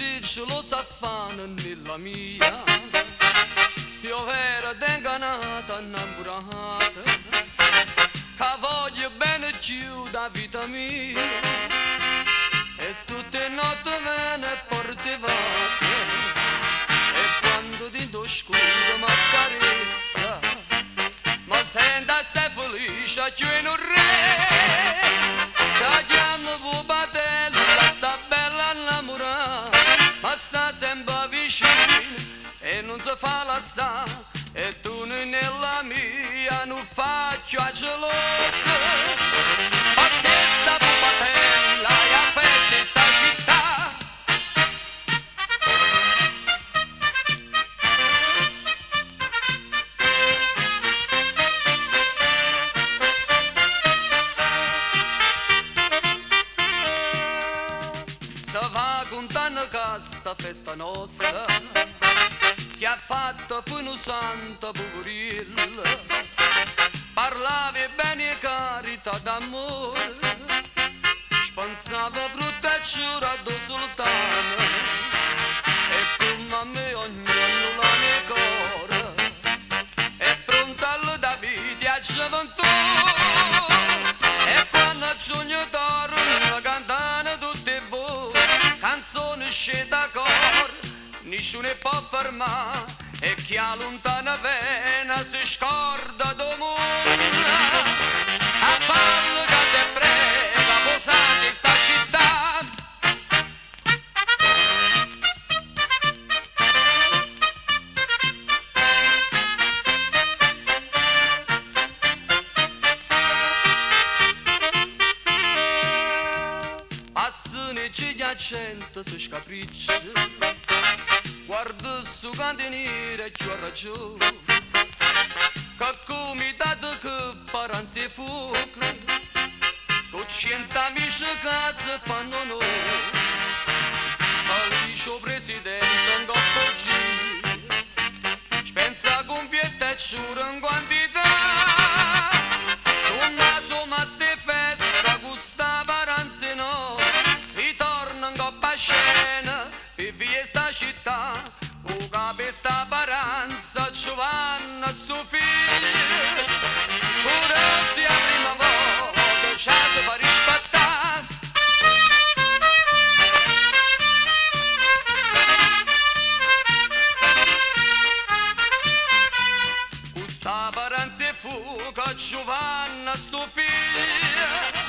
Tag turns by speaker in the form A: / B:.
A: se lo sa fare nella mia. Io ero ingannata, innamorata, che voglio bene più da vita mia. E tutte le notti me ne portavasi, e quando dentro scuro mi accarezza, ma senta sei felice che non re. Ci chiamo Bubatello, sta bella innamorata, ma sta sempre vicino e non si fa la sa. E tu nella mia non faccio a gelosa, perché sta Bubatello è a festa in sta città. Se va contando che sta festa nostra, che ha fatto fino santa poverilla, parlavi bene e carità d'amore, spensava frutta e ciura do sultano, e come a me ognuno la mia cuore, è pronta alla Davide a gioventù, e quando a giugno torna cantano tutte voi, canzoni scelte a cor, nessuno può fermare, e chi ha lontana vena si scorda d'amore. A ballo che te prega, posate in sta città. Passano i ghiaccienti si scapriccia, guarda su cantiniere ci ho ragione, che comitato che paranzi e fuoco, su 100 amici che si fanno noi, felice presidente in coppo G, spensa con pietta e ciura in quantità, un naso ma ste festa gusta paranzi no, ritorna in coppa scena, e via sta città, o capi sta paranza, Giovanna Sofia, pure sia prima volta, ci si fa rispettare. Questa paranza è fuga, Giovanna Sofia,